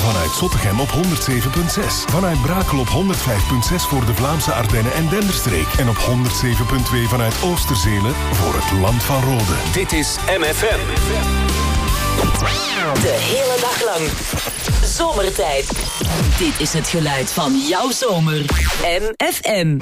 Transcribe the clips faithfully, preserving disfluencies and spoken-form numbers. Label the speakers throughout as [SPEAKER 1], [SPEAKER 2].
[SPEAKER 1] Vanuit Zottegem op honderd zeven komma zes. Vanuit Brakel op honderd vijf komma zes voor de Vlaamse Ardennen en Denderstreek. En op honderd zeven komma twee vanuit Oosterzele voor het Land van Rode.
[SPEAKER 2] Dit is M F M.
[SPEAKER 3] De hele dag lang. Zomertijd. Dit is het geluid van jouw zomer. M F M.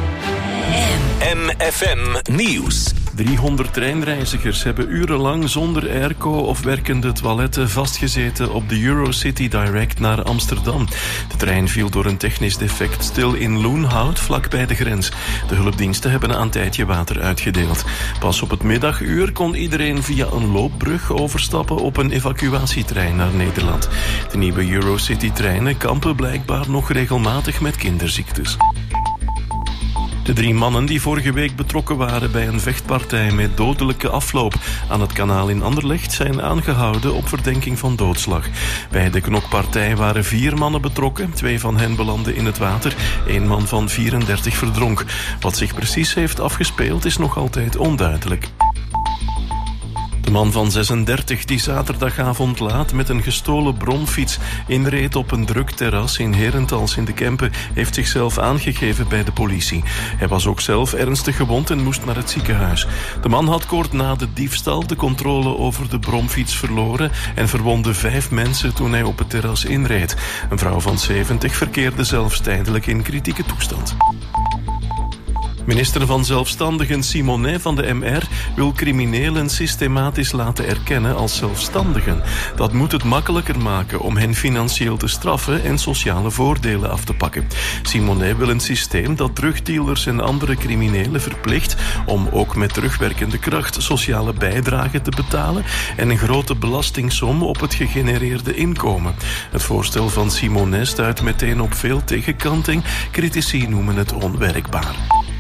[SPEAKER 2] M F M Nieuws.
[SPEAKER 4] driehonderd treinreizigers hebben urenlang zonder airco of werkende toiletten vastgezeten op de Eurocity Direct naar Amsterdam. De trein viel door een technisch defect stil in Loenhout, vlakbij de grens. De hulpdiensten hebben een tijdje water uitgedeeld. Pas op het middaguur kon iedereen via een loopbrug overstappen op een evacuatietrein naar Nederland. De nieuwe Eurocity-treinen kampen blijkbaar nog regelmatig met kinderziektes. De drie mannen die vorige week betrokken waren bij een vechtpartij met dodelijke afloop aan het kanaal in Anderlecht zijn aangehouden op verdenking van doodslag. Bij de knokpartij waren vier mannen betrokken. Twee van hen belanden in het water. Eén man van vierendertig verdronk. Wat zich precies heeft afgespeeld is nog altijd onduidelijk. De man van zesendertig die zaterdagavond laat met een gestolen bromfiets inreed op een druk terras in Herentals in de Kempen heeft zichzelf aangegeven bij de politie. Hij was ook zelf ernstig gewond en moest naar het ziekenhuis. De man had kort na de diefstal de controle over de bromfiets verloren en verwondde vijf mensen toen hij op het terras inreed. Een vrouw van zeventig verkeerde zelfs tijdelijk in kritieke toestand. Minister van Zelfstandigen Simonet van de M R wil criminelen systematisch laten erkennen als zelfstandigen. Dat moet het makkelijker maken om hen financieel te straffen en sociale voordelen af te pakken. Simonet wil een systeem dat drugdealers en andere criminelen verplicht om ook met terugwerkende kracht sociale bijdragen te betalen en een grote belastingsom op het gegenereerde inkomen. Het voorstel van Simonet stuit meteen op veel tegenkanting. Critici noemen het onwerkbaar.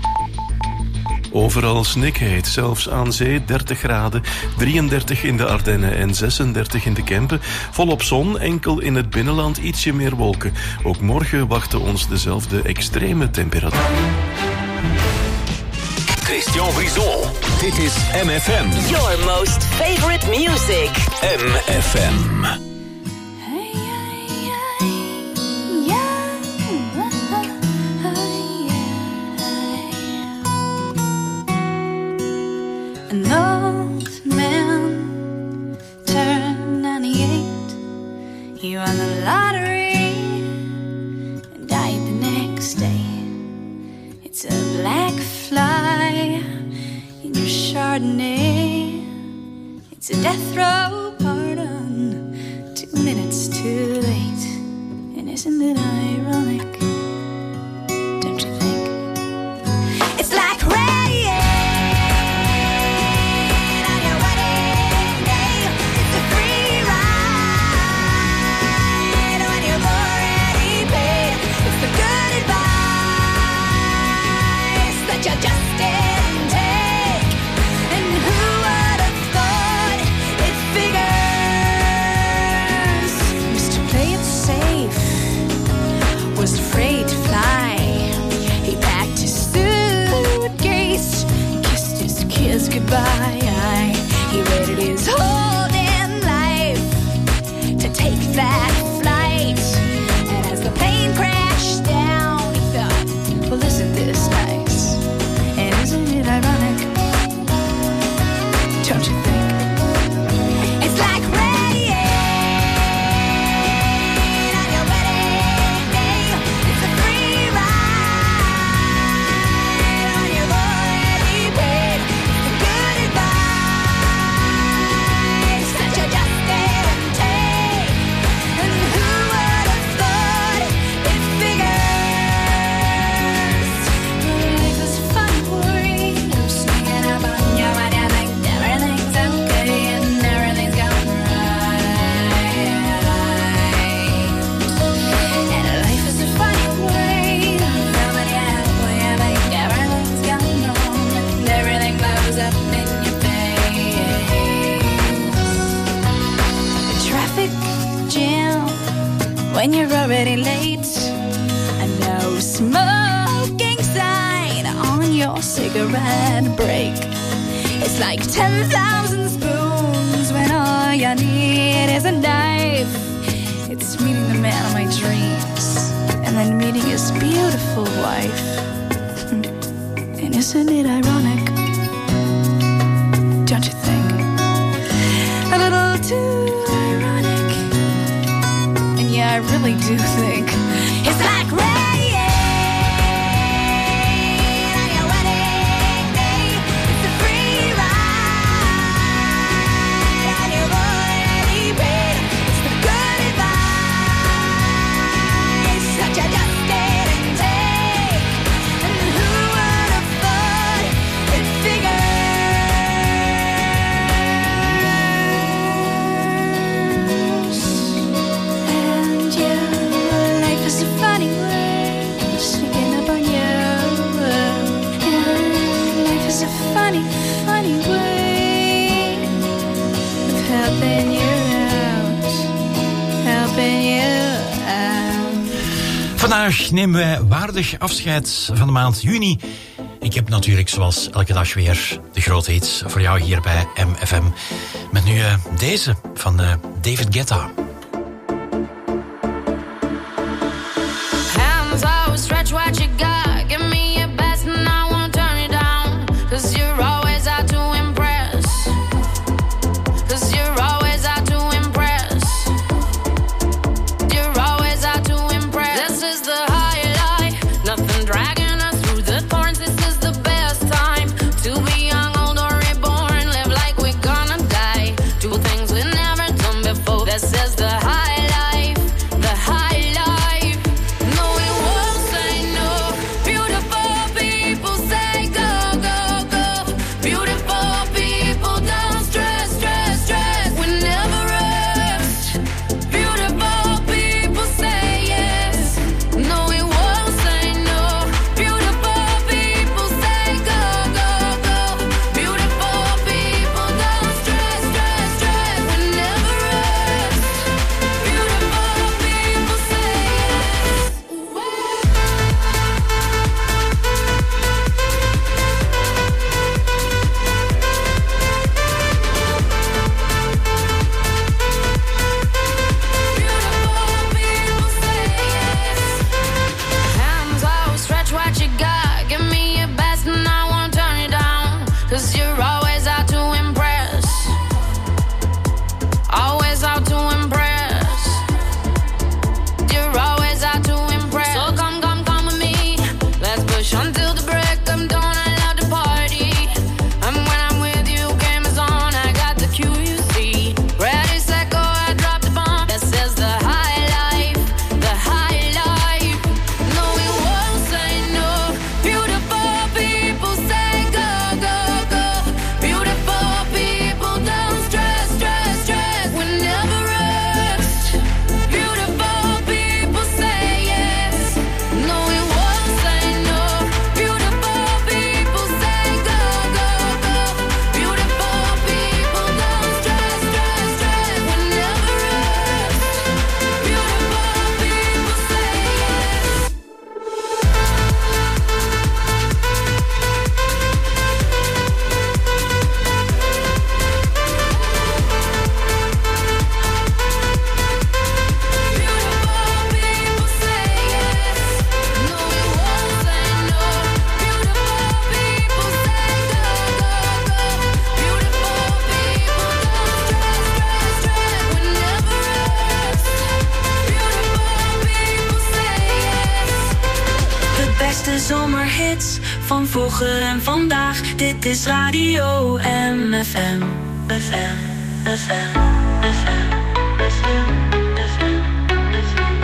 [SPEAKER 4] Overal snikheet, zelfs aan zee dertig graden, drieëndertig in de Ardennen en zesendertig in de Kempen. Volop zon, enkel in het binnenland ietsje meer wolken. Ook morgen wachten ons dezelfde extreme temperatuur.
[SPEAKER 2] Christian Brison, dit is M F M.
[SPEAKER 3] Your most favorite music.
[SPEAKER 2] M F M.
[SPEAKER 5] An old man turned ninety-eight. He won the lottery and died the next day. It's a black fly in your Chardonnay. It's a death row pardon, two minutes too late. And isn't it ironic? Don't you think? It's like rain. Goodbye. He waited his whole damn life to take that flight. And as the plane crashed down, he thought, well, isn't this nice? And isn't it ironic? Don't you think? It's like rain on your wedding day. It's a free ride on your already paid. When you're already late, and no smoking sign on your cigarette break. It's like ten thousand spoons when all you need is a knife. It's meeting the my dreams, and then meeting his beautiful wife. And isn't it ironic? Don't you think? A little too ironic. And yeah, I really do think it's like rain.
[SPEAKER 6] Vandaag nemen wij waardig afscheid van de maand juni. Ik heb natuurlijk zoals elke dag weer de grote hits voor jou hier bij M F M. Met nu uh, deze van uh, David Guetta.
[SPEAKER 7] Hands out, stretch what you got. Give me your best and I won't turn it down. Cause you're always out to impress. Cause you're always out to impress. You're always out to impress. This is the highlight. Nothing dragging us through the thorns. This is the best time to be young, old or reborn. Live like we're gonna die. Do things we've never done before. This is the high life. The high life. No, we won't say no. Beautiful people say go, go, go. Beautiful people don't stress, stress, stress. We never rest. Beautiful people say yes. No, we won't say no. Beautiful people say go, go, go. Beautiful people don't stress, stress, stress. We never rest. Beautiful people say yes. Hands out, stretch what you got. Give me your best and I won't turn it down. Cause you're always out to impress. Always out to impress. You're always out to impress. So come, come, come with me. Let's push until the break of dawn. I love to party. And when I'm with you, game is on. I got the cue, you see. Ready, set, go, I drop the bomb. This is the high life. The high life. No, we won't say no. Beautiful people say go, go, go. Beautiful people don't stress, stress, stress. We never rest. Beautiful people say yes. No, we won't say no. Beautiful people say go, go, go. Beautiful people don't stress, stress, stress. We never rest. Beautiful people say yes. Beautiful people say yes. No, we won't say no. Beautiful people say go, go, go. Beautiful people don't stress, stress, stress. We never rest. Beautiful people say yes.
[SPEAKER 8] De beste zomerhits van vroeger en vandaag. Dit is Radio M F M. F M, F M, F M, F M, F M, F M.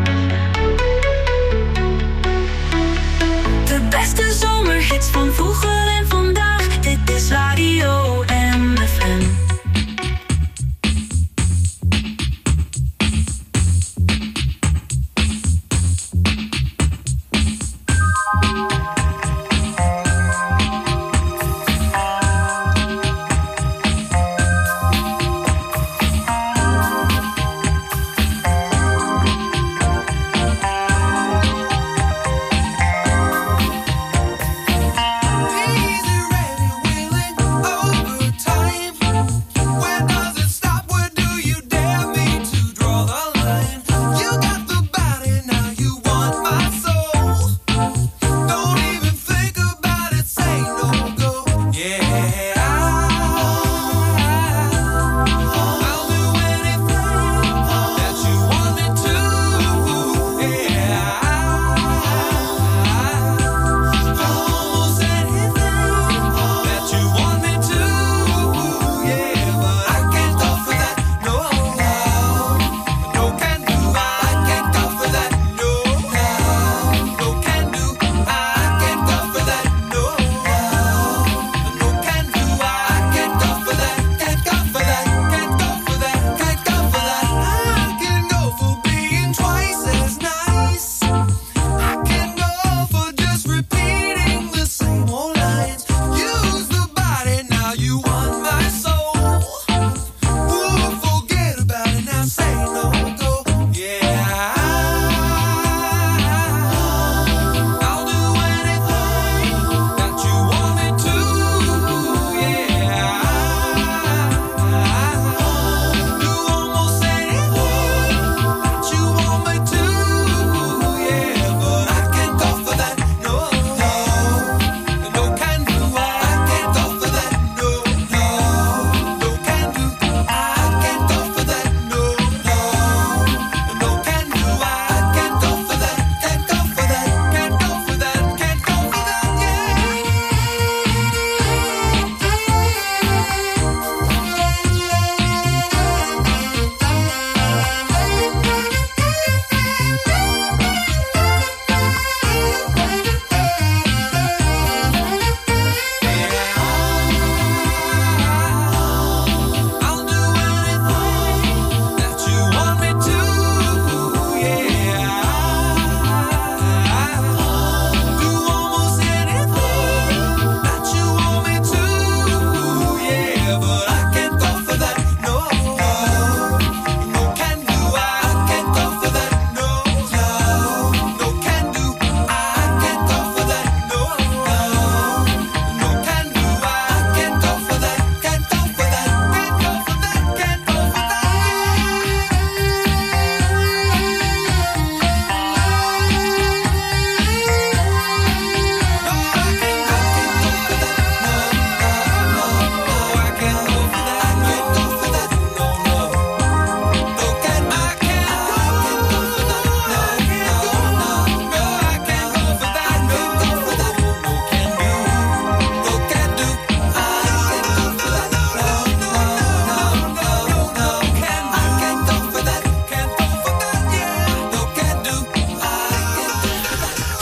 [SPEAKER 8] De beste zomerhits van vroeger en vandaag. Dit is Radio M F M.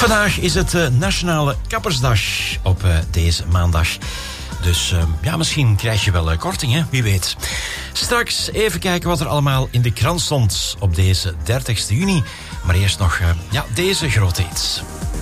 [SPEAKER 6] Vandaag is het uh, Nationale Kappersdag op uh, deze maandag. Dus uh, ja, misschien krijg je wel uh, korting, hè? Wie weet. Straks even kijken wat er allemaal in de krant stond op deze dertigste juni. Maar eerst nog uh, ja, deze grote hits.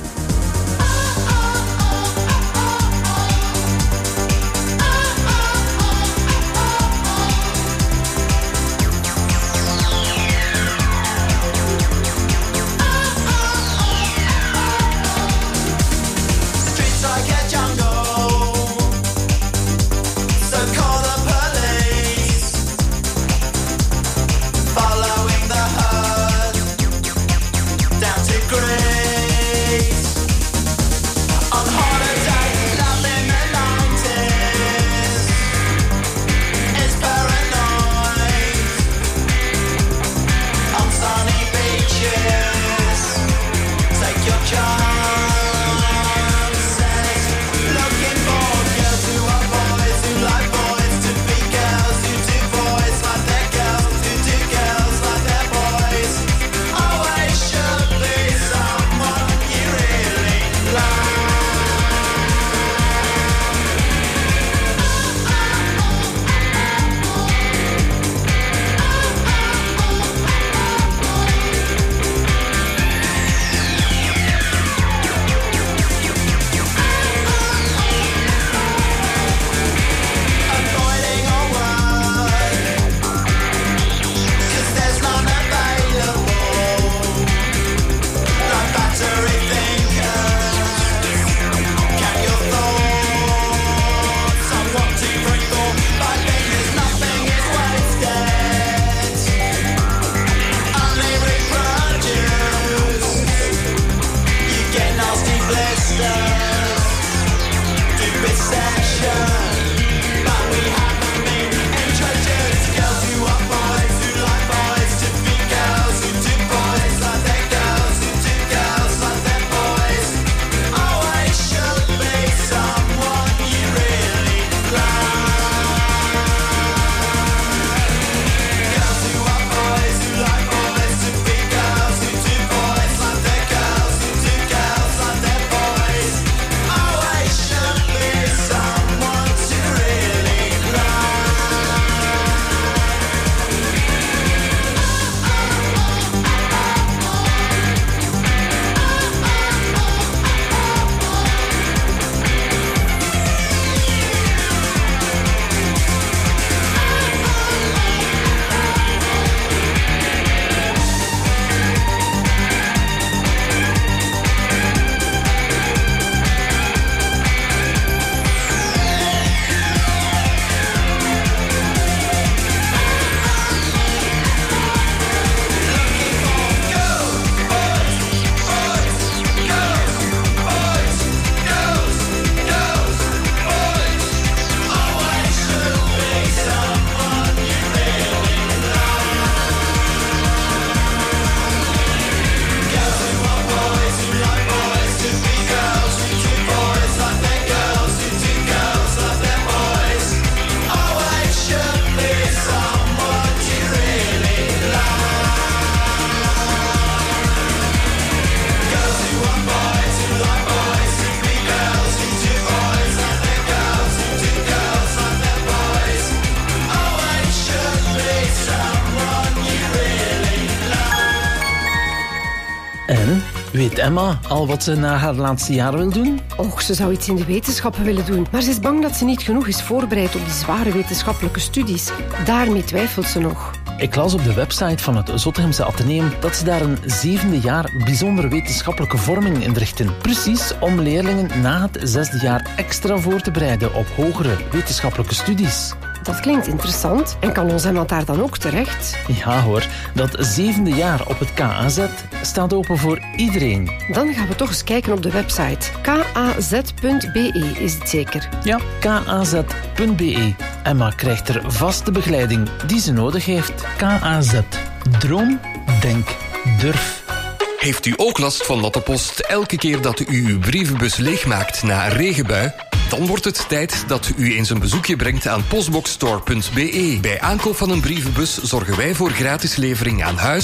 [SPEAKER 9] Weet Emma al wat ze na haar laatste jaar wil doen?
[SPEAKER 10] Och, ze zou iets in de wetenschappen willen doen. Maar ze is bang dat ze niet genoeg is voorbereid op die zware wetenschappelijke studies. Daarmee twijfelt ze nog.
[SPEAKER 9] Ik las op de website van het Zottegemse Atheneum dat ze daar een zevende jaar bijzondere wetenschappelijke vorming inrichten. Precies om leerlingen na het zesde jaar extra voor te bereiden op hogere wetenschappelijke studies.
[SPEAKER 10] Dat klinkt interessant. En kan ons Emma daar dan ook terecht?
[SPEAKER 9] Ja hoor, dat zevende jaar op het K A Z staat open voor iedereen.
[SPEAKER 10] Dan gaan we toch eens kijken op de website. k a z punt b e is het zeker?
[SPEAKER 9] Ja, k a z punt b e. Emma krijgt er vaste begeleiding die ze nodig heeft. K A Z. Droom, denk, durf.
[SPEAKER 11] Heeft u ook last van natte post elke keer dat u uw brievenbus leegmaakt na een regenbui? Dan wordt het tijd dat u eens een bezoekje brengt aan postboxstore punt b e. Bij aankoop van een brievenbus zorgen wij voor gratis levering aan huis,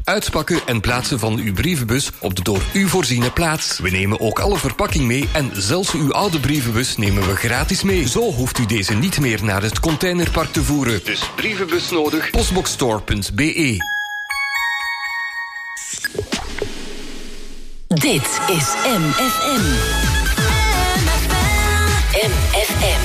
[SPEAKER 11] uitpakken en plaatsen van uw brievenbus op de door u voorziene plaats. We nemen ook alle verpakking mee en zelfs uw oude brievenbus nemen we gratis mee. Zo hoeft u deze niet meer naar het containerpark te voeren. Dus brievenbus nodig, postboxstore punt b e.
[SPEAKER 3] Dit is M F M. M F M.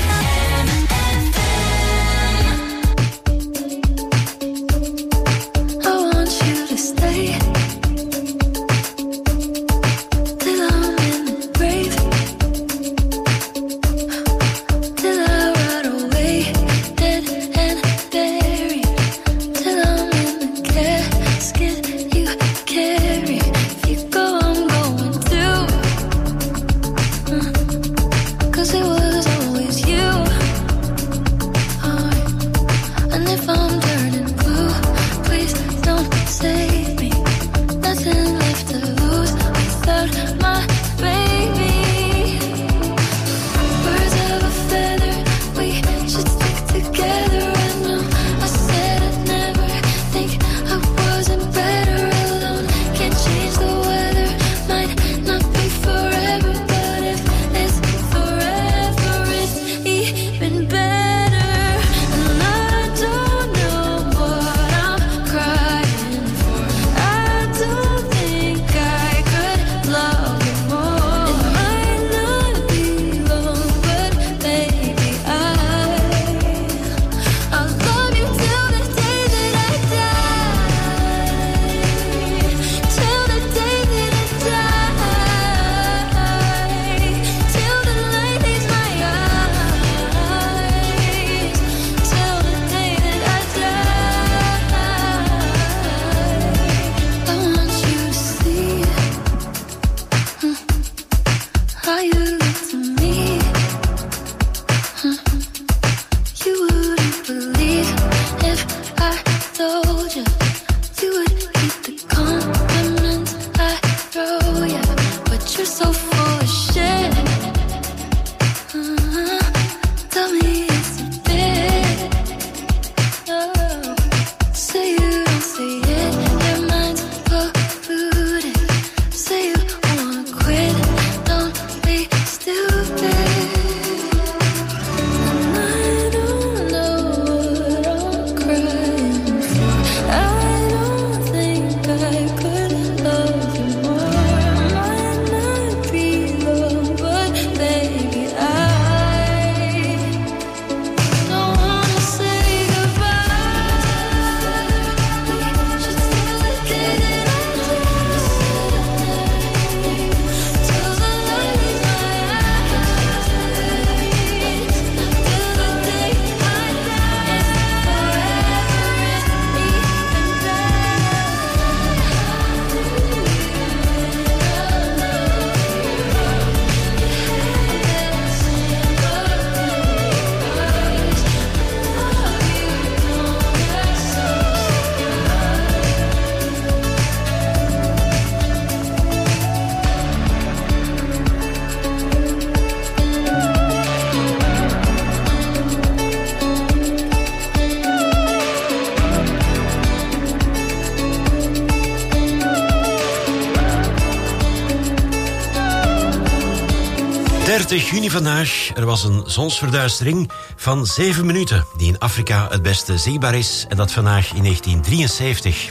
[SPEAKER 6] dertig juni vandaag. Er was een zonsverduistering van zeven minuten... die in Afrika het beste zichtbaar is. En dat vandaag in negentien drieënzeventig.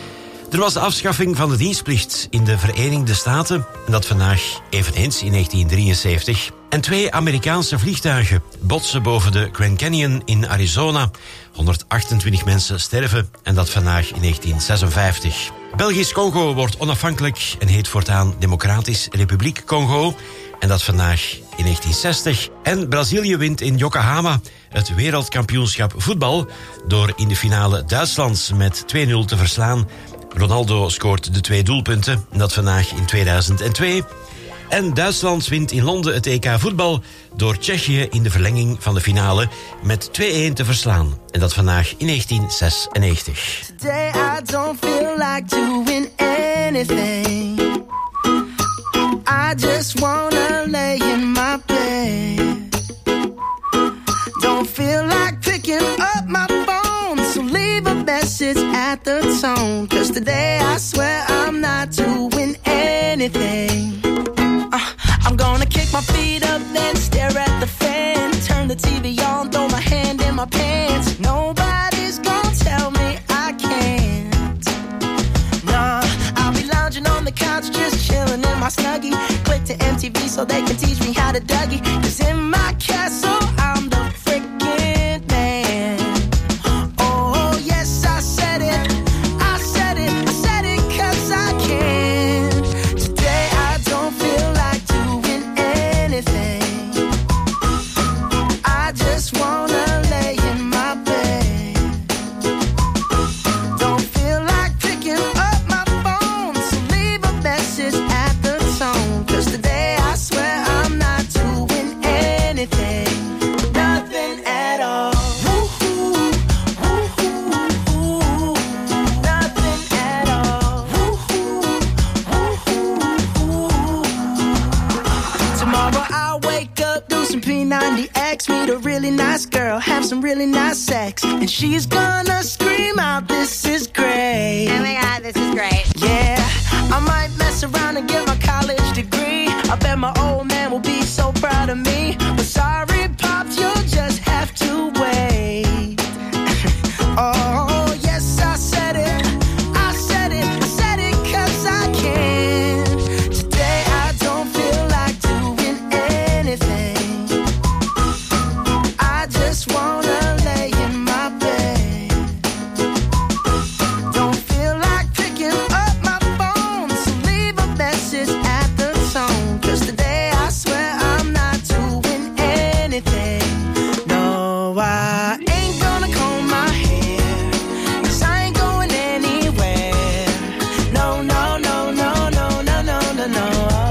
[SPEAKER 6] Er was de afschaffing van de dienstplicht in de Verenigde Staten. En dat vandaag eveneens in negentien drieënzeventig. En twee Amerikaanse vliegtuigen botsen boven de Grand Canyon in Arizona. honderdachtentwintig mensen sterven. En dat vandaag in negentien zesenvijftig. Belgisch Congo wordt onafhankelijk en heet voortaan Democratisch Republiek Congo. En dat vandaag in negentien zestig. En Brazilië wint in Yokohama het wereldkampioenschap voetbal... door in de finale Duitsland met twee nul te verslaan. Ronaldo scoort de twee doelpunten. En dat vandaag in tweeduizend twee. En Duitsland wint in Londen het E K voetbal... door Tsjechië in de verlenging van de finale met twee-een te verslaan. En dat vandaag in negentien zesennegentig.
[SPEAKER 12] Today I don't feel like doing anything. I just wanna lay in my bed. Don't feel like picking up my phone, so leave a message at the the tone. Cause today I swear I'm not doing anything. uh, I'm gonna kick my feet up, then stare at the fan. Turn the T V on, throw my hand in my pants. Nobody's gonna tell me I can't. Nah, I'll be lounging on the couch, just chilling in my Snuggie. Click to M T V so they can teach me how to Dougie. Cause in my castle I'm the freaking man. Oh yes, I said it, I said it, I said it cause I can. Today I don't feel like doing anything. I just wanna lay in my bed. Don't feel like picking up my phone, so leave a message at the tone. Cause today I swear I'm not doing anything. Nothing at all. Woo-hoo, woo-hoo, woo-hoo. Nothing at all. Woo-hoo, woo-hoo, woo-hoo. Tomorrow I'll wake up, do some P ninety X, meet a really nice girl, have some really nice sex, and she's gonna scream out, "This is great."
[SPEAKER 13] Oh my god, this is great.
[SPEAKER 12] Yeah, I might mess around and get my college degree. I bet my old man will be so proud of me. But sorry, Pops, you'll just have to wait. Oh, yes, I said it. I said it. I said it cause I can. Today I don't feel like doing anything. I just wanna lay in my bed. Don't feel like picking up my phone, so leave a message at the tone. Cause today I swear I'm not doing anything. No, I ain't gonna comb my hair, cause I ain't going anywhere. No, no, no, no, no, no, no, no, no.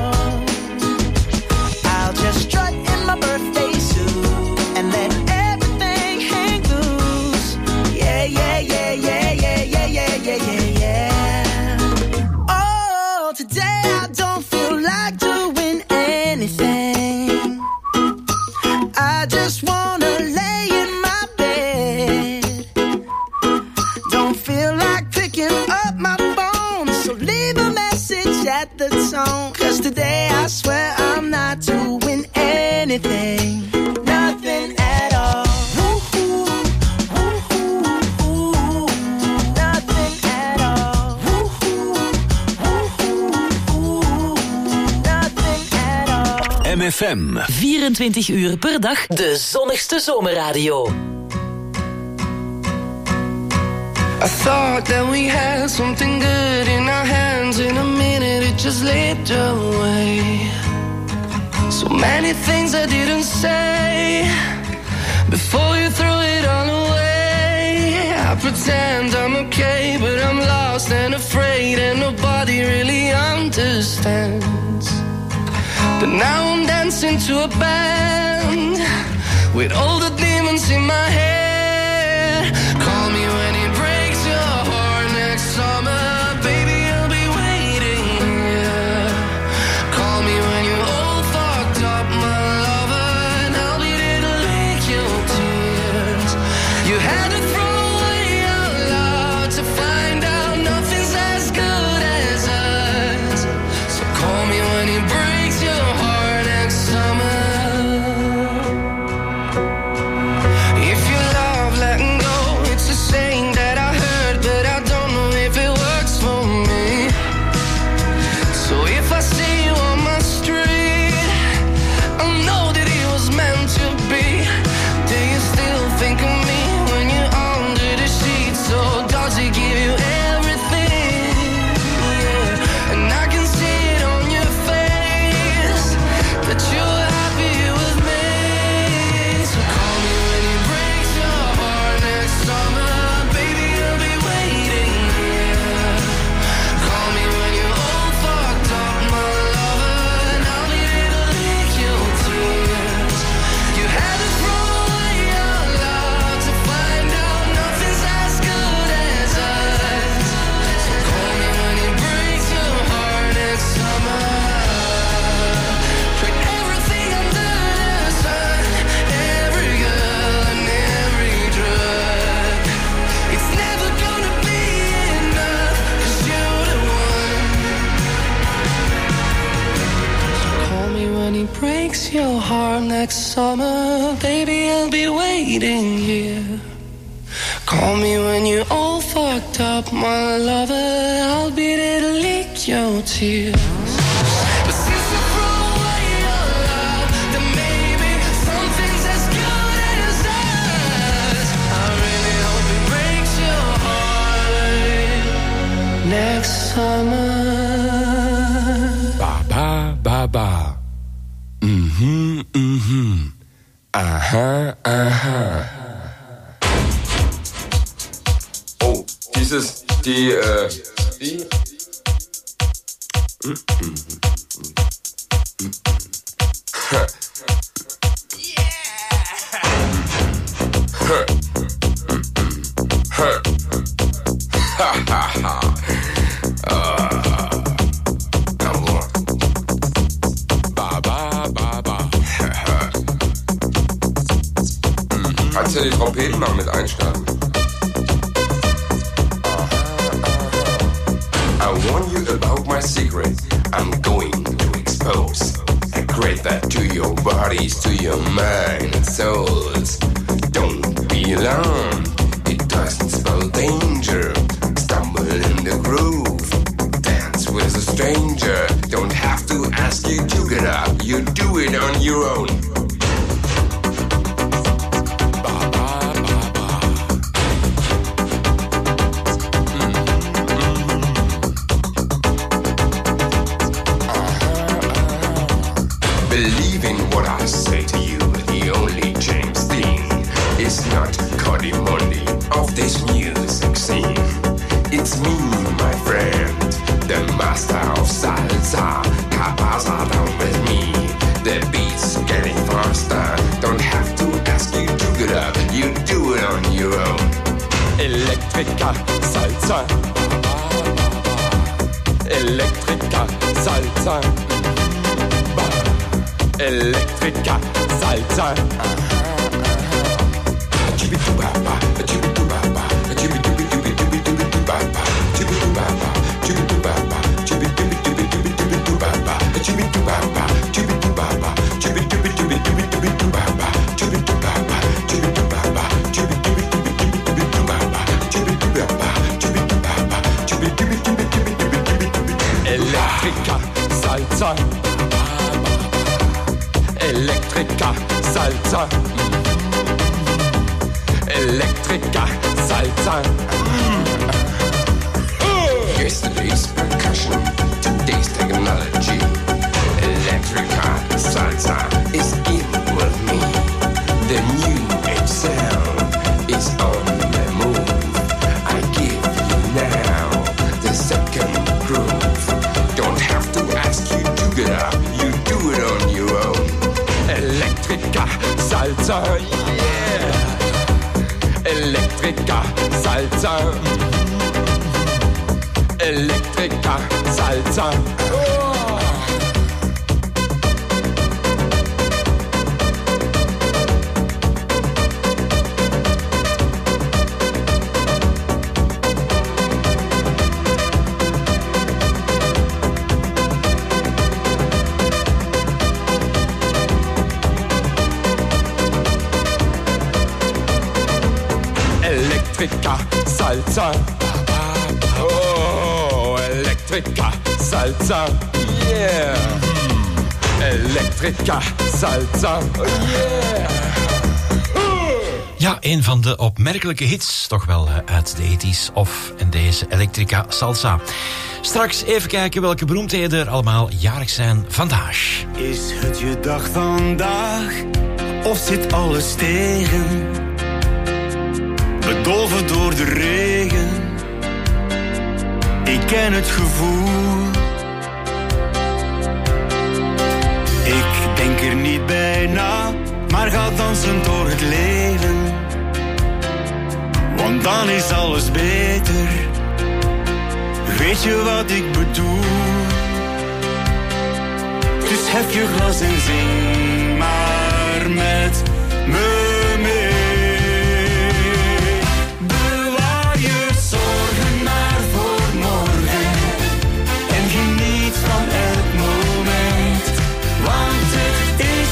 [SPEAKER 12] I'll just strut in my birthday suit and let everything hang loose. Yeah, yeah, yeah, yeah, yeah, yeah, yeah, yeah, yeah, yeah. Oh, today I don't feel like doing anything. I just wanna lay in my bed. Don't feel like picking up my phone, so leave a message at the tone. Cause today I swear I'm not doing anything. Nothing at all. Woo-hoo, woo-hoo, woo-hoo. Nothing at all. Woo-hoo, woo-hoo, woo-hoo. Nothing at all.
[SPEAKER 3] M F M. vierentwintig uur per dag de zonnigste zomerradio.
[SPEAKER 14] I thought that we had something good in our hands. In a minute it just slipped away. So many things I didn't say before you threw it all away. I pretend I'm okay, but I'm lost and afraid, and nobody really understands. But now I'm dancing to a band with all the demons in my head. Call me when it breaks your heart next summer, baby, I'll be waiting here. Call me when you're all fucked up, my lover, and I'll be there to lick your tears. You had to throw away your love to find out nothing's as good as us. So call me when it breaks your heart next summer. If you love letting go, it's a breaks your heart next summer, baby, I'll be waiting here. Call me when you're all fucked up, my lover, I'll be there to lick your tears. But since you threw away your love, then maybe something's as good as us. I really hope it breaks your heart next summer.
[SPEAKER 13] Ba ba ba ba. Mhm mhm. Aha aha. Oh, dieses die äh die Kannst du die Trompeten mal mit einstarten? I warn you about my secret. I'm going to expose. I create that to your bodies, to your mind and souls. Don't be alarmed. It doesn't spell danger. Stumble in the groove. Dance with a stranger. Don't have to ask you to get up. You do it on your own. Electrica Salsa. Electrica Salsa. Electrica Salsa. Salsa. Electrica Salsa. Electrica Salsa. Yesterday's percussion, today's technology. Electrica Salsa is in with me. The new age sound is on the move. I give you now the second groove. Don't have to ask you to get up, you do it on your own. Electrica Salsa, yeah. Electrica Salsa. Electrica Salsa. Oh. Electrica Salsa. Oh, Electrica Salsa. Yeah. Electrica Salsa. Oh, yeah.
[SPEAKER 6] Ja, een van de opmerkelijke hits, toch wel uit de tachtiger of en deze Electrica Salsa. Straks even kijken welke beroemdheden er allemaal jarig zijn vandaag.
[SPEAKER 15] Is het je dag vandaag, of zit alles tegen? Bedolven door de regen, ik ken het gevoel. Ik denk er niet bij na, maar ga dansen door het leven. Want dan is alles beter, weet je wat ik bedoel? Dus hef je glas en zing maar met me mee. Bewaar je zorgen maar voor morgen en geniet van elk moment. Want het is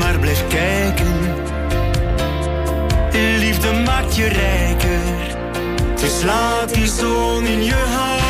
[SPEAKER 15] maar blijf kijken. Liefde maakt je rijker, dus laat die zon in je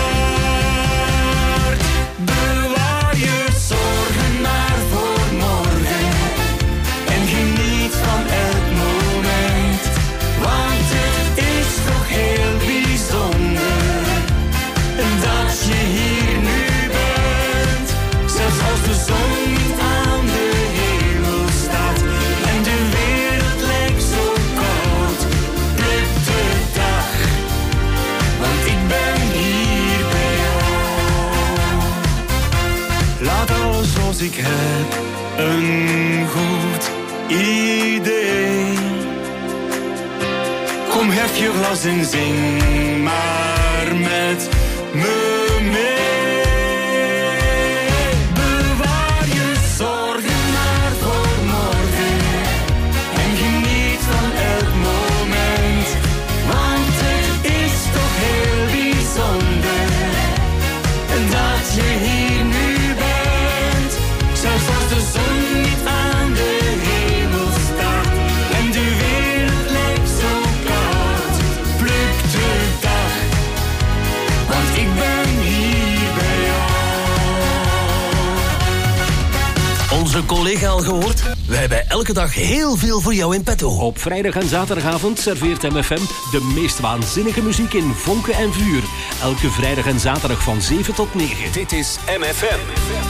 [SPEAKER 15] hart. Bewaar je zorgen maar voor morgen en geniet van elk moment, want het is toch heel bijzonder dat je hier nu bent. Zelfs als de zon niet aan de hemel staat en de wereld lijkt zo koud, pluk de dag, want ik ben hier bij jou. Laat alles zoals ik heb een goed idee. Kom, hef je glas en zing maar met me mee. Bewaar je zorgen maar voor morgen en geniet van elk moment, want het is toch heel bijzonder dat je hier nu bent. Zelfs als de zon niet aan de hemel staat en de wereld lijkt zo koud, pluk de dag, want ik ben hier bij jou.
[SPEAKER 16] Onze collega al gehoord? We hebben elke dag heel veel voor jou in petto.
[SPEAKER 17] Op vrijdag en zaterdagavond serveert M F M de meest waanzinnige muziek in vonken en vuur. Elke vrijdag en zaterdag van zeven tot negen.
[SPEAKER 2] Dit is M F M.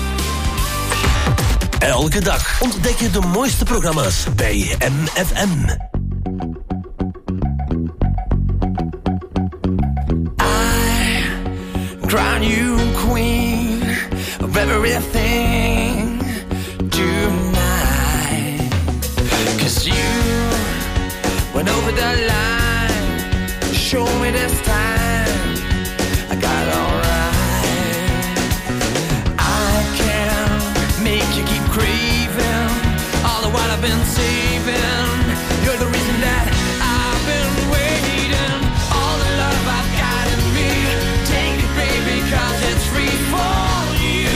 [SPEAKER 16] Elke dag ontdek je de mooiste programma's bij M F M.
[SPEAKER 12] Crown you queen of everything tonight. Cause you went over the line. Show me this time I got it alright. I can make you keep craving all the while I've been saving. You're the reason that I've been waiting. All the love I've got in me, take it baby, cause it's free for you.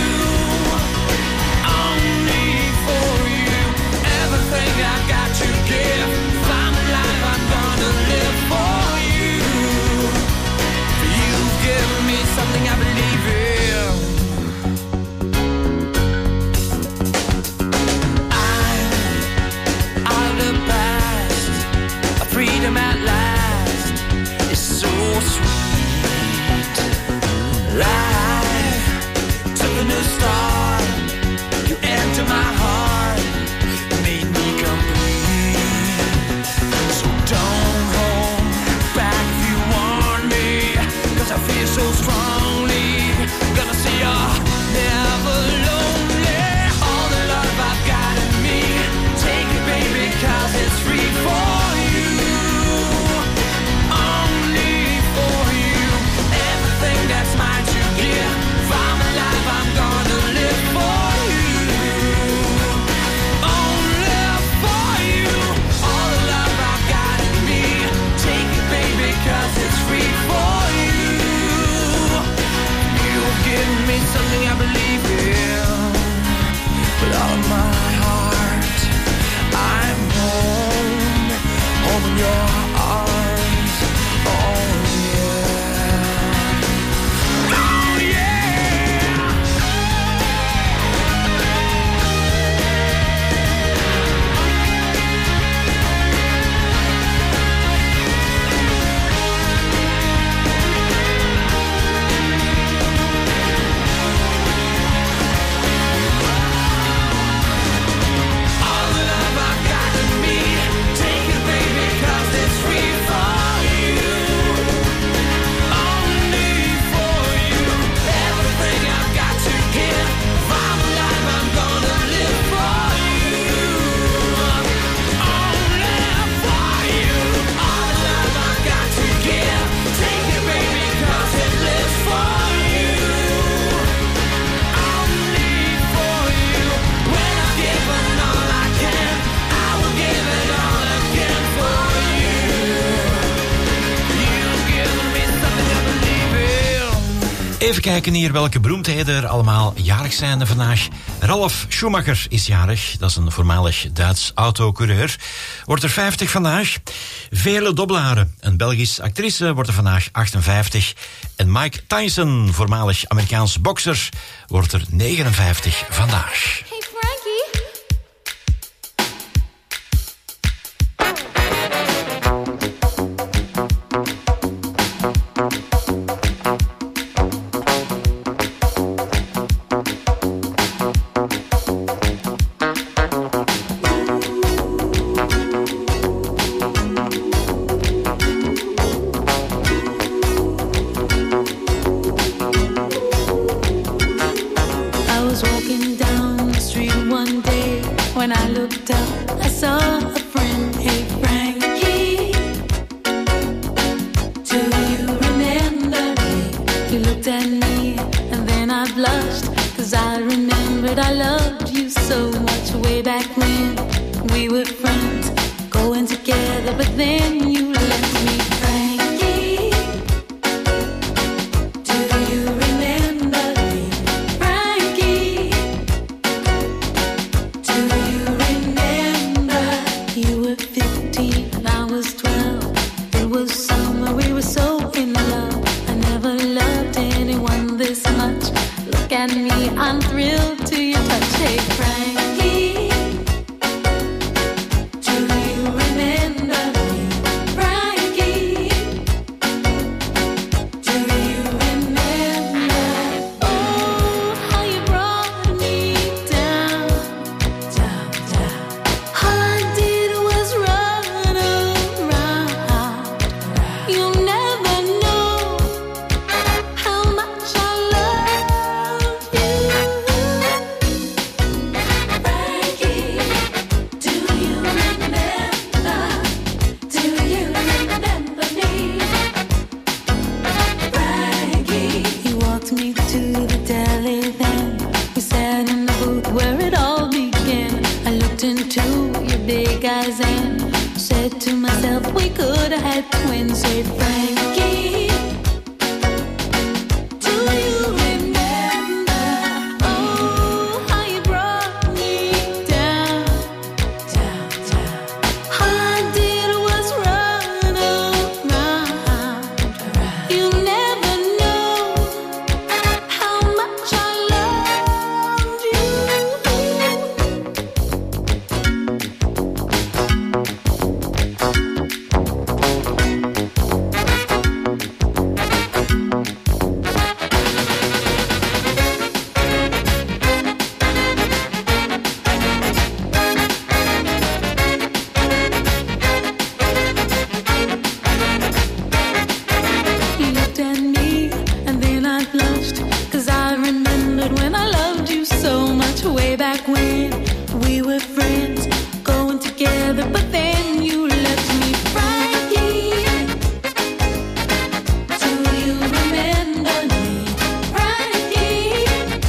[SPEAKER 12] Only for you. Everything I've got to give. If I'm alive, I'm gonna live for you. You've given me something I believe in. I'm out of the
[SPEAKER 6] Even kijken hier welke beroemdheden er allemaal jarig zijn vandaag. Ralf Schumacher is jarig. Dat is een voormalig Duits autocoureur. Wordt er vijftig vandaag. Veerle Doblare, een Belgisch actrice, wordt er vandaag achtenvijftig. En Mike Tyson, voormalig Amerikaans bokser, wordt er negenenvijftig vandaag.
[SPEAKER 5] Hey Frankie.
[SPEAKER 8] When I looked up, I saw a friend. Hey Frankie, do you remember me? You looked at me and then I blushed, cause I remembered I loved you so much way back when we were friends, going together, but then you left me. Frankie, do you remember me? Frankie, do you remember? You were fifteen and I was twelve. It was summer, we were so in love. I never loved anyone this much. Look at me, I'm thrilled to your touch. Hey Frankie, do you remember me? Frankie, do you remember? Oh, how you brought me down, down, down. All I did was run around. You'll never know how much I love you. Frankie, do you remember? Do you remember me? Frankie, you walked me to the deli then. We sat in the booth where it all began. I looked into your big eyes and said to myself, we could have had twins. Said Frankie, do you remember? Oh, how you brought me down, down, down. All I did was run around. You never know how much I loved you. You looked at me and then I blushed, cause I remembered when I loved you so much way back when we were friends, going together, but then you left me. Frankie, do you remember me? Frankie,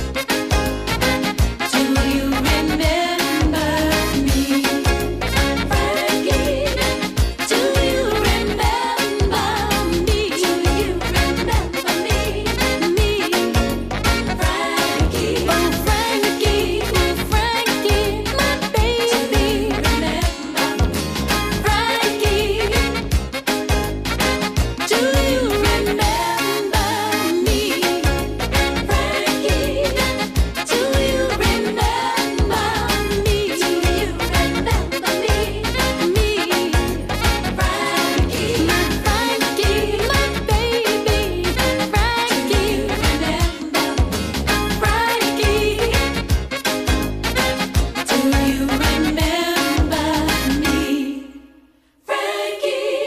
[SPEAKER 8] do you remember me? Frankie, do you remember me? Do you remember me? Me, Frankie. Oh Frankie, oh Frankie, my baby. Remember me, Frankie. Do you remember me, Frankie? Do you remember me? Do you remember me? Me, Frankie, my Frankie, my baby, Frankie. Remember me, Frankie? Do you remember me, Frankie?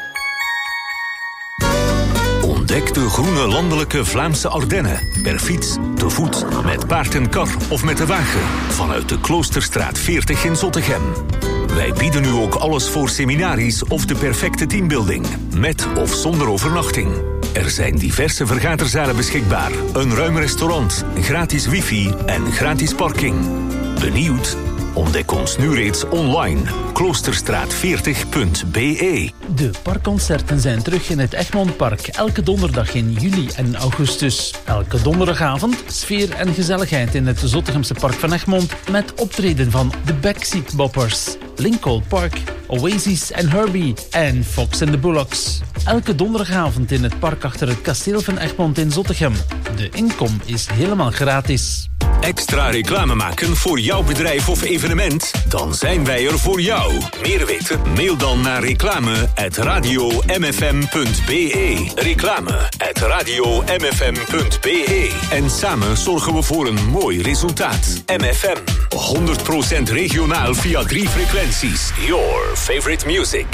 [SPEAKER 2] Ontdek de groene landelijke Vlaamse Ardennen. Per fiets, te voet, met paard en kar of met de wagen. Vanuit de Kloosterstraat veertig in Zottegem. Wij bieden nu ook alles voor seminaries of de perfecte teambuilding. Met of zonder overnachting. Er zijn diverse vergaderzalen beschikbaar. Een ruim restaurant, gratis wifi en gratis parking. Benieuwd? Ontdek ons nu reeds online. kloosterstraat veertig punt b e.
[SPEAKER 9] De parkconcerten zijn terug in het Egmondpark. Elke donderdag in juli en augustus. Elke donderdagavond sfeer en gezelligheid in het Zottegemse Park van Egmond. Met optreden van de Backseat Boppers, Lincoln Park, Oasis en Herbie en Fox and the Bullocks. Elke donderdagavond in het park achter het kasteel van Egmond in Zottegem. De inkom is helemaal gratis.
[SPEAKER 2] Extra reclame maken voor jouw bedrijf of evenement? Dan zijn wij er voor jou. Meer weten? Mail dan naar reclame at radio m f m punt b e. Reclame at radio m f m punt b e. En samen zorgen we voor een mooi resultaat. M F M. honderd procent regionaal via drie frequenties. Your favorite music.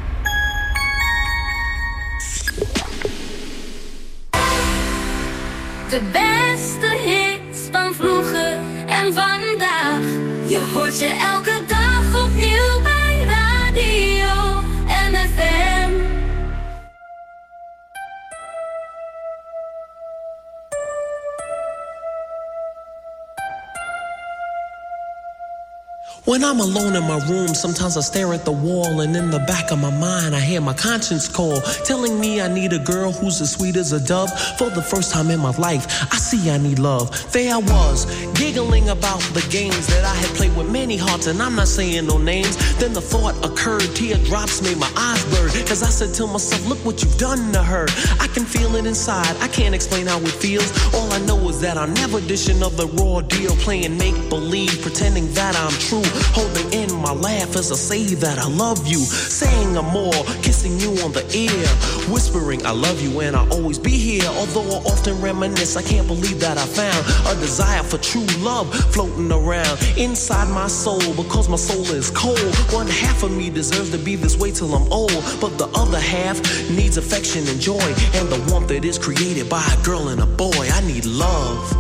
[SPEAKER 8] De beste hits van vroeger en vandaag. Je hoort je elke dag opnieuw bij Radio M F M.
[SPEAKER 18] When I'm alone in my room, sometimes I stare at the wall, and in the back of my mind I hear my conscience call, telling me I need a girl who's as sweet as a dove. For the first time in my life, I see I need love. There I was, giggling about the games that I had played with many hearts, and I'm not saying no names. Then the thought occurred, teardrops made my eyes blur, as I said to myself, look what you've done to her. I can feel it inside, I can't explain how it feels. All I know is that I'm never dishing another raw deal, playing make-believe, pretending that I'm true. Holding in my laugh as I say that I love you, saying I'm more, kissing you on the ear, whispering I love you and I'll always be here. Although I often reminisce, I can't believe that I found a desire for true love floating around inside my soul, because my soul is cold. One half of me deserves to be this way till I'm old, but the other half needs affection and joy, and the warmth that is created by a girl and a boy. I need love.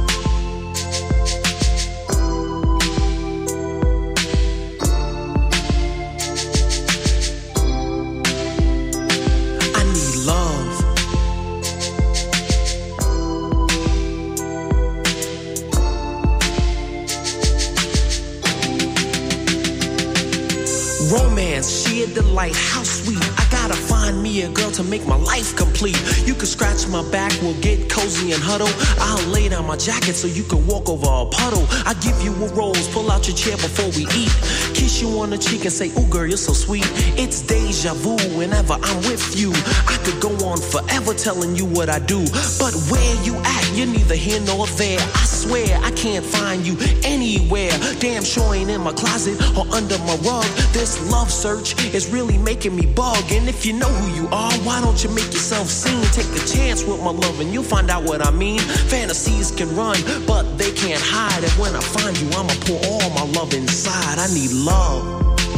[SPEAKER 18] Romance, sheer delight, how sweet. I gotta find me a girl to make my life complete. You can scratch my back, we'll get cozy and huddle. I'll lay down my jacket so you can walk over a puddle. I give you a rose, pull out your chair before we eat. Kiss you on the cheek and say, ooh girl, you're so sweet. It's deja vu whenever I'm with you. I could go on forever telling you what I do, but where you at, you're neither here nor there. I swear I can't find you anywhere. Damn sure ain't in my closet or under my rug. This love search is really making me bug. And if you know who you are, why don't you make yourself seen? Take a chance with my love and you'll find out what I mean. Fantasies can run, but they can't hide. And when I find you, I'ma pour all my love inside. I need love.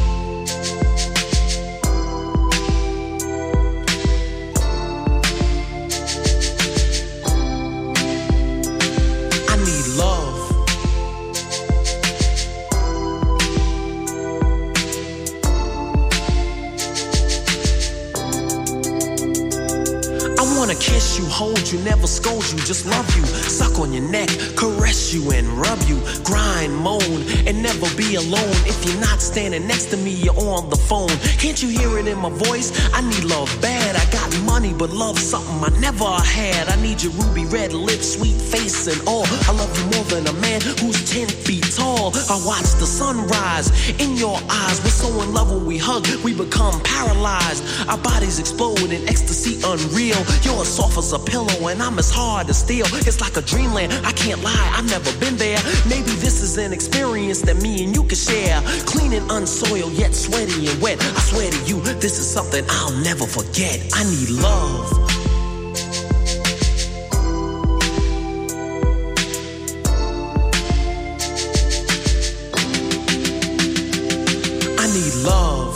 [SPEAKER 18] Kiss you, hold you, never scold you, just love you, suck on your neck, caress you and rub you, grind, moan, and never be alone. If you're not standing next to me, you're on the phone. Can't you hear it in my voice? I need love bad. I got money, but love's something I never had. I need your ruby red lips, sweet face and all. I love you more than a man who's ten feet tall. I watch the sunrise in your eyes. We're so in love when we hug, we become paralyzed. Our bodies explode in ecstasy unreal. You're as soft as a pillow and I'm as hard as steel. It's like a dreamland, I can't lie, I've never been there. Maybe this is an experience that me and you can share. Clean and unsoiled, yet sweaty and wet. I swear to you, this is something I'll never forget. I need love. I need love.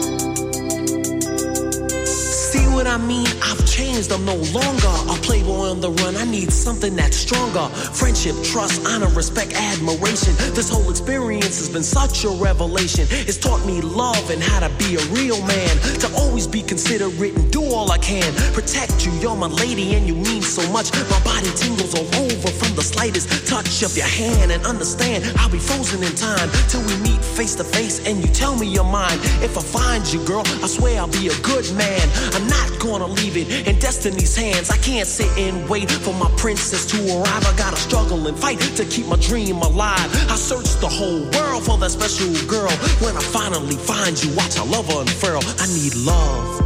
[SPEAKER 18] I mean, I've changed, I'm no longer a playboy on on the run. I need something that's stronger. Friendship, trust, honor, respect, admiration. This whole experience has been such a revelation. It's taught me love and how to be a real man. To always be considerate and do all I can. Protect you, you're my lady and you mean so much. My body tingles all over from the slightest touch of your hand. And understand, I'll be frozen in time till we meet face to face and you tell me you're mine. If I find you, girl, I swear I'll be a good man. I'm not gonna leave it in destiny's hands. I can't sit and wait for my princess to arrive. I gotta struggle and fight to keep my dream alive. I search the whole world for that special girl. When I finally find you, watch our love unfurl. I need love.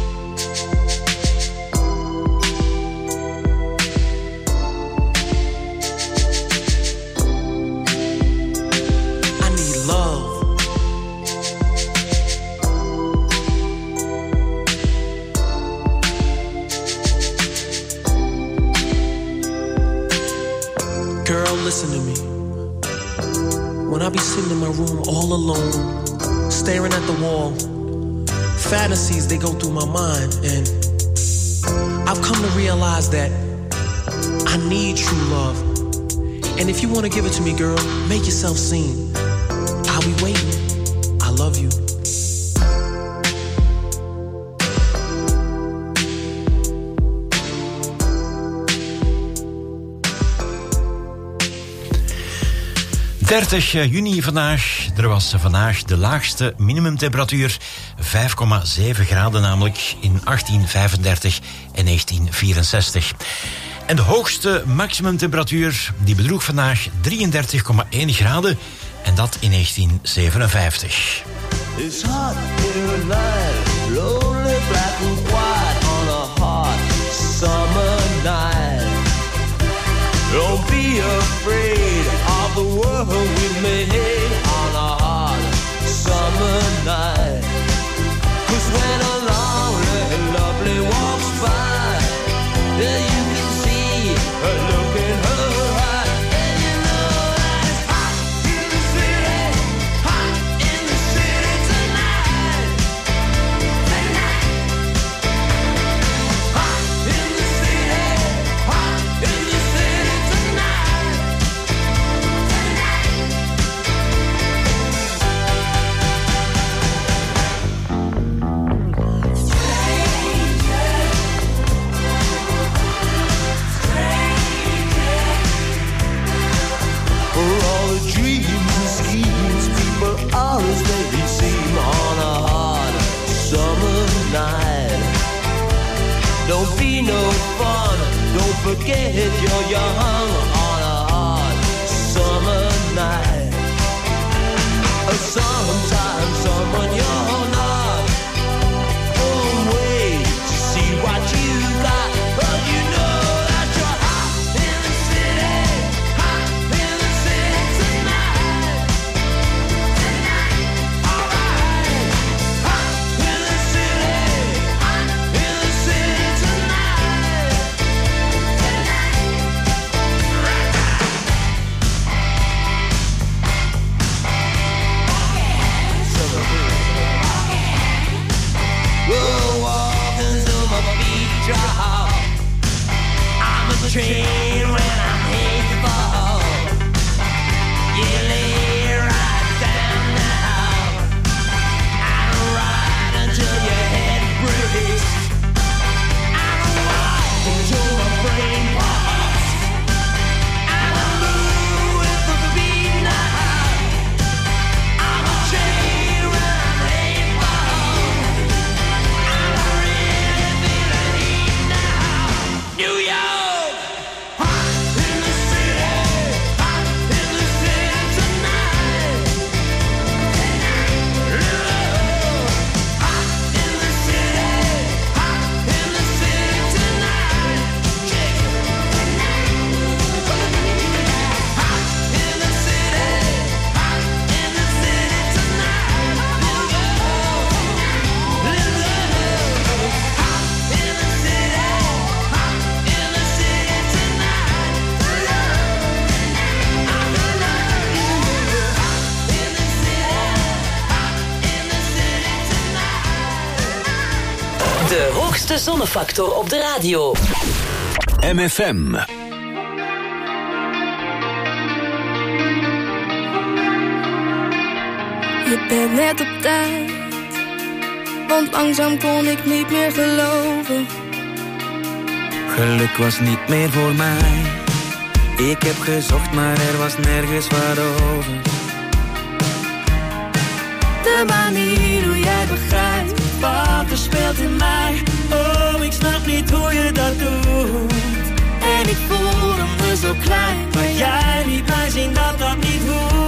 [SPEAKER 18] Listen to me. When I be sitting in my room all alone, staring at the wall, fantasies, they go through my mind. And I've come to realize that I need true love. And if you want to give it to me, girl, make yourself seen. I'll be waiting. I love you.
[SPEAKER 6] dertig juni vandaag. Er was vandaag de laagste minimumtemperatuur. vijf komma zeven graden namelijk in achttien vijfendertig en negentien vierenzestig. En de hoogste maximumtemperatuur die bedroeg vandaag drieëndertig komma één graden. En dat in negentien zevenenvijftig.
[SPEAKER 15] It's hot in the night, lonely black and white on a hot summer night. Don't be afraid of the world we made on a hot summer night. 'Cause when a lonely and lovely walks by, yeah, you can see a look in her eye, and you know that it's hot in the city, hot in the city tonight, tonight. Hot in the city, hot in the city tonight, tonight. For all the dreams and schemes people always make me seem on a hot summer night. Don't be no fun, don't forget you're young on a hot summer night. Sometimes someone you're not, oh wait to see what you got, but you know that you're hot in the city, hot in the city tonight, tonight, alright. Hot in the city, hot in the city tonight, we'll walk until my feet drop. I'm a train when I'm heading for. You lay right down now. I'll ride until your head breaks. I'll walk until my brain pops. I'll move with the beat now. I'm a train when I'm heading for. New York, hot in the city, hot in the city tonight, tonight. Hot in the city, hot in the city tonight, yeah. Hot in the city, hot in the city tonight, New York, New York. Hot in the city, hot in the city tonight, I'm in love. Hot in the city, hot in the city tonight.
[SPEAKER 3] De hoogste zonnefactor op de radio.
[SPEAKER 2] M F M.
[SPEAKER 19] Je bent net op tijd, want langzaam kon ik niet meer geloven.
[SPEAKER 20] Geluk was niet meer voor mij. Ik heb gezocht, maar er was nergens wat over.
[SPEAKER 19] De manier hoe jij begrijpt wat er speelt in mij. Oh, ik snap niet hoe je dat doet. En ik voelde me zo klein, maar jij liet mij zien dat dat niet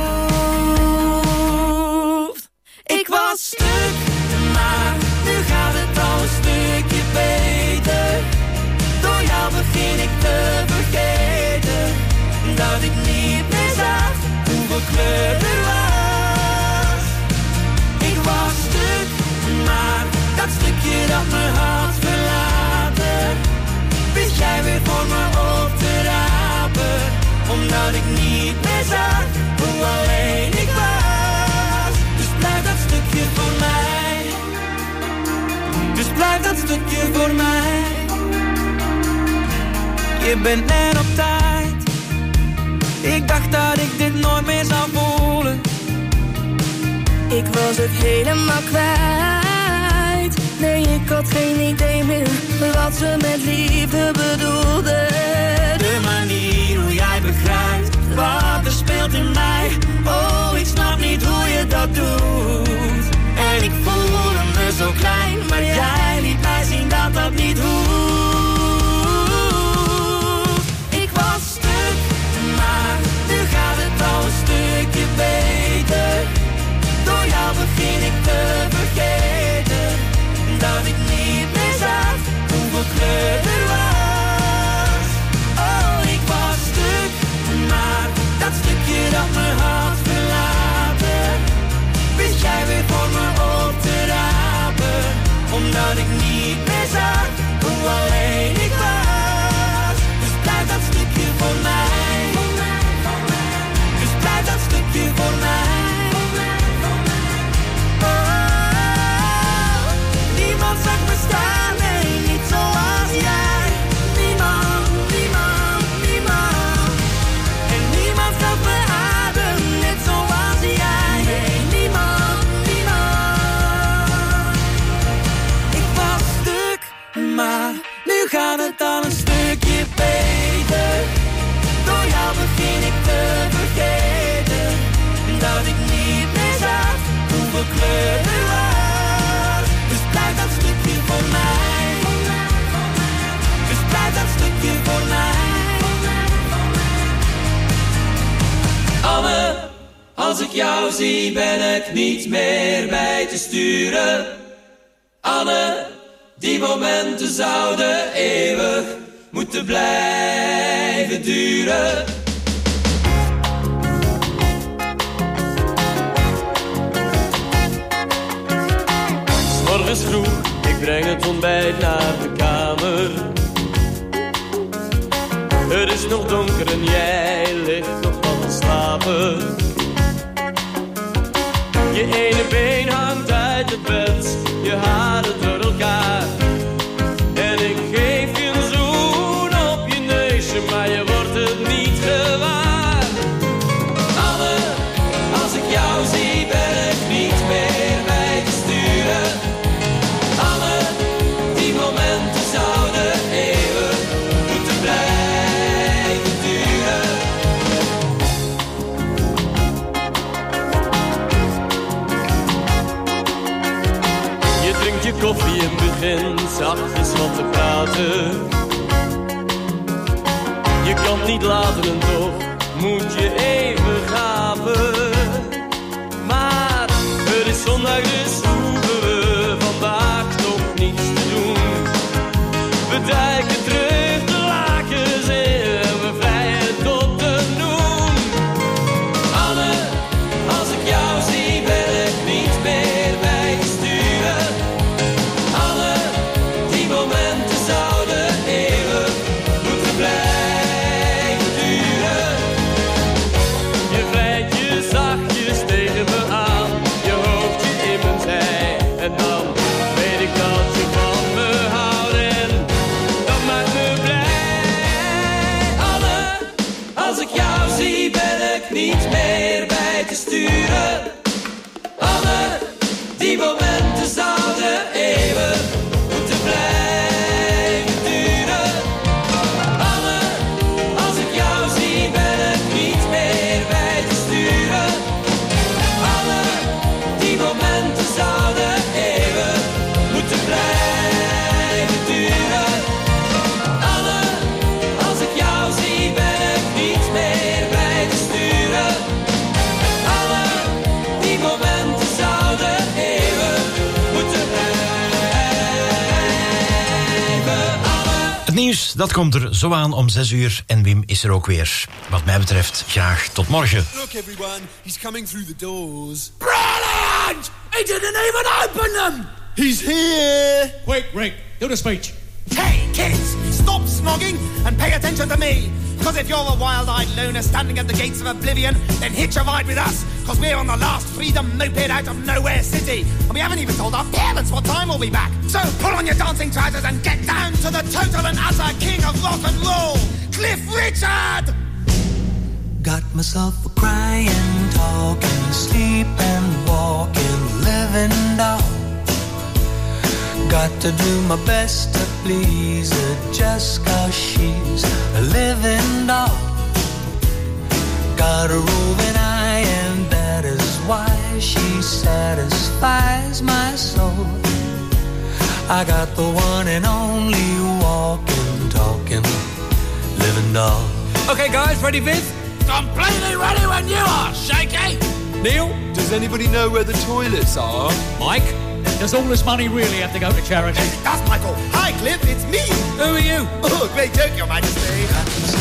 [SPEAKER 19] hoeft. Ik was stuk, maar nu gaat het al een stukje beter. Door jou begin ik te vergeten dat ik niet meer zag hoeveel kleur er was. Ik was stuk, maar dat stukje dat me had verlaten, wist jij weer voor me op te rapen. Omdat ik niet meer zag hoe alleen ik was. Dus blijf dat stukje voor mij. Dus blijf dat stukje voor mij.
[SPEAKER 20] Je bent net op tijd. Ik dacht dat ik dit nooit meer zou voelen.
[SPEAKER 19] Ik was het helemaal kwijt. Nee, ik had geen idee meer wat ze met liefde bedoelde.
[SPEAKER 20] De manier hoe jij begrijpt wat er speelt in mij. Oh, ik snap niet hoe je dat doet.
[SPEAKER 19] En ik voelde me zo klein, maar jij liet mij zien dat dat niet hoeft. Ik was stuk, maar nu gaat het al een stukje beter. Door jou begin ik te vergeten dat ik niet meer zag hoeveel kleur er was. Oh, ik was stuk, maar dat stukje dat me had verlaten, wist jij weer voor me op te rapen. Omdat ik niet meer zag hoe alleen ik was. Dus blijf dat stukje voor mij. Dus blijf dat stukje voor mij. Niemand zag me staan, nee, niet zoals jij. Niemand, niemand, niemand. En niemand gaf me adem, net zoals jij. Nee, niemand, niemand. Ik was stuk, maar nu gaat het al een stukje beter. Door jou begin ik te vergeten dat ik niet meer zag hoeveel kleur er was. Dus blijf dat stukje voor mij. Dus blijf dat stukje voor mij.
[SPEAKER 15] Anne, als ik jou zie ben ik niet meer bij te sturen. Anne, die momenten zouden eeuwig moeten blijven duren.
[SPEAKER 21] Morgens vroeg, ik breng het ontbijt naar de kamer. Het is nog donker en jij ligt nog van te slapen. Je ene been hangt uit het bed, je haren door elkaar. En ik geef je een zoen op je neusje, maar je wordt het niet gewaar.
[SPEAKER 15] Anne, als ik jou zie ben ik niet meer bij te sturen. Anne, die momenten zouden eeuwig moeten blijven duren.
[SPEAKER 21] Je drinkt je koffie en begint zachtjes wat te praten. Je kan het niet laten en toch moet je even gapen. Maar het is zondag dus hoeven we vandaag toch niets te doen. We duiken terug de lakens in en we vrijen tot de noem.
[SPEAKER 15] Anne, als ik jou zie ben ik niet meer bij te sturen. Anne, die momenten zouden eeuwig moeten blijven duren.
[SPEAKER 20] niet meer bij te sturen. Alle die momenten zouden eeuwig moeten blijven duren. Anne, als ik jou zie ben ik niet meer bij te sturen. Anne, die momenten zouden eeuwig moeten blijven duren. Anne, als ik jou zie ben ik niet meer bij te sturen. Anne, die momenten zouden eeuwig moeten blijven. Anne.
[SPEAKER 6] Het nieuws, dat komt er zo aan om zes uur en Wim is er ook weer. Wat mij betreft, graag tot morgen.
[SPEAKER 1] Look everyone, he's coming through the doors.
[SPEAKER 19] Brilliant! He didn't even open them!
[SPEAKER 1] He's here!
[SPEAKER 22] Quick, Rick, do the speech.
[SPEAKER 23] Hey, kids, stop snogging and pay attention to me. Because if you're a wild-eyed loner standing at the gates of oblivion, then hitch a ride with us. Because we're on the last freedom moped out of Nowhere City. And we haven't even told our parents what time we'll be back. So pull on your dancing trousers and get down to the total and utter king of rock and roll, Cliff Richard!
[SPEAKER 24] Got myself a crying, talking, sleeping, walking, living doll. Got to do my best to please her just cause she's a living doll. Got a roving eye and that is why she satisfies my soul. I got the one and only walking, talking, living doll.
[SPEAKER 22] Okay, guys, ready, Viv?
[SPEAKER 19] Completely ready when you are, Shaky!
[SPEAKER 22] Neil?
[SPEAKER 1] Does anybody know where the toilets are?
[SPEAKER 22] Mike? Does all this money really have to go to charity?
[SPEAKER 23] Yes, it does, Michael. Hi, Cliff, it's me.
[SPEAKER 22] Who are you?
[SPEAKER 23] Oh, great joke, Your Majesty.